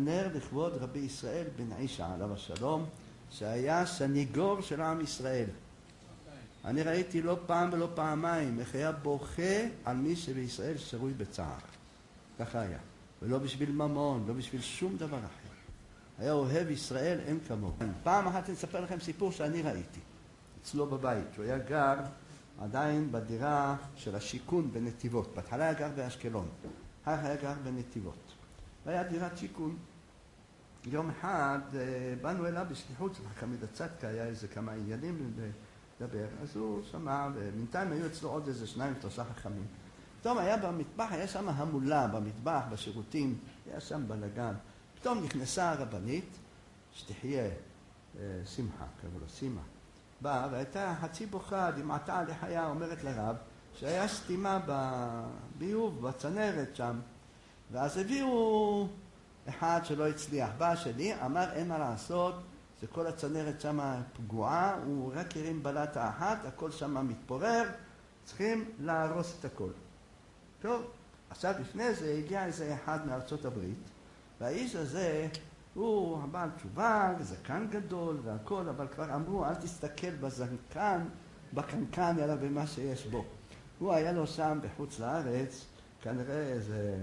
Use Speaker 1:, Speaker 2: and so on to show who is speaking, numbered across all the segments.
Speaker 1: נר לכבוד רבי ישראל בן עישא עליו השלום, שהיה סניגור של עם ישראל. אני ראיתי לא פעם ולא פעמיים איך היה בוכה על מי שבישראל שרוי בצער. ככה היה. ולא בשביל ממון, לא בשביל שום דבר אחר. היה אוהב ישראל אין כמוהו. פעם אחת אני אספר לכם סיפור שאני ראיתי. אצלו בבית, שהוא היה גר עדיין בדירה של השיכון בנתיבות. בהתחלה היה גר באשקלון, אחר היה גר בנתיבות. והיה דירת שיכון. יום אחד באנו אליו בשליחות, חמיד הצדקה, היה איזה כמה עניינים לדבר, אז הוא שמע, ומינתיים היו אצלו עוד איזה 2-3 חכמים. פתאום היה במטבח, היה שם המולה במטבח, בשירותים, היה שם בלגן. פתאום נכנסה הרבנית, שתחיה שמחה, קראו לו סימה. באה והייתה חצי בוכה, דמעתה לחיה, אומרת לרב, שהיה סתימה בביוב, בצנרת שם. ואז הביאו אחד שלא הצליח. בא שלי, אמר אין מה לעשות, זה כל הצנרת שם פגועה, הוא רק הרים בלטה אחת, הכל שם מתפורר, צריכים להרוס את הכל. טוב, עכשיו לפני זה הגיע איזה אחד מארצות הברית, והאיש הזה הוא הבעל תשובה, זקן גדול והכל, אבל כבר אמרו אל תסתכל בזקן, בקנקן, אלא במה שיש בו. הוא היה לו שם בחוץ לארץ, כנראה איזה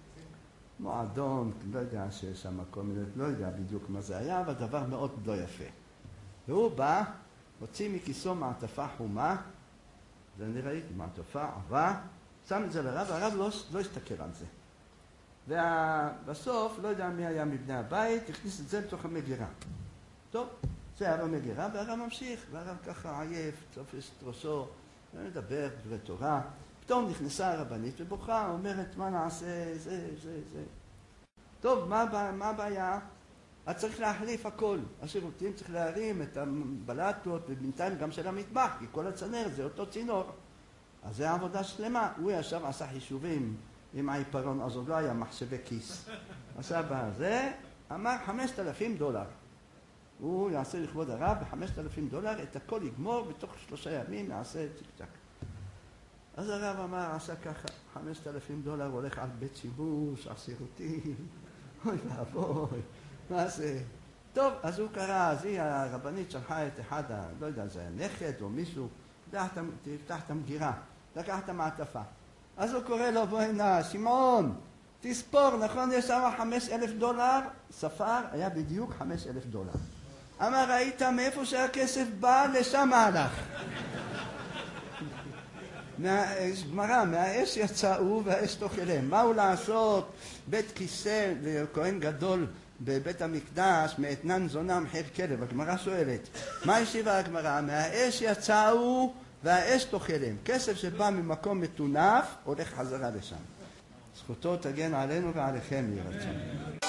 Speaker 1: מועדון, לא יודע שיש שם כל מיני, לא יודע בדיוק מה זה היה, אבל דבר מאוד לא יפה. והוא בא, הוציא מכיסו מעטפה חומה, ואני ראיתי מעטפה עבה, שם את זה לרב, והרב לא הסתכל על זה. ובסוף, לא יודע מי היה מבני הבית, הכניס את זה לתוך המגירה. טוב, זה היה במגירה, והרב ממשיך, והרב ככה עייף, צופש את ראשו, מדבר דברי תורה. פתאום נכנסה הרבנית ובוכה, אומרת, מה נעשה, זה. טוב, מה הבעיה? אז צריך להחליף הכל. השירותים צריך להרים את הבלטות, ובינתיים גם של המטבח, כי כל הצנרת זה אותו צינור. אז זה עבודה שלמה. הוא ישב, עשה חישובים עם העיפרון, אז עוד לא היה מחשבי כיס. עשה בזה, אמר $5,000. הוא יעשה לכבוד הרב $5,000, את הכל יגמור, בתוך 3 ימים נעשה צ'יק צ'ק. אז הרב אמר, עשה ככה, $5,000 הולך על בית שימוש, על שירותים, אוי ואבוי, מה זה? טוב, אז הוא קרא, אז היא הרבנית שלחה את אחד, לא יודע, זה היה נכד או מישהו, תפתח את המגירה, לקח את המעטפה. אז הוא קורא לו, בוא הנה, שמעון, תספור, נכון, יש שם $5,000, ספר, היה בדיוק $5,000. אמר, ראית מאיפה שהכסף בא, לשם הלך. גמרא, מהאש יצאו והאש תאכלם. מה הוא לעשות? בית כיסא לכהן גדול בבית המקדש, מאתנן זונם חיר כלב. הגמרא שואלת, מה השיבה הגמרא? מהאש יצאו והאש תאכלם. כסף שבא ממקום מטונף הולך חזרה לשם. זכותו תגן עלינו ועליכם ירצה.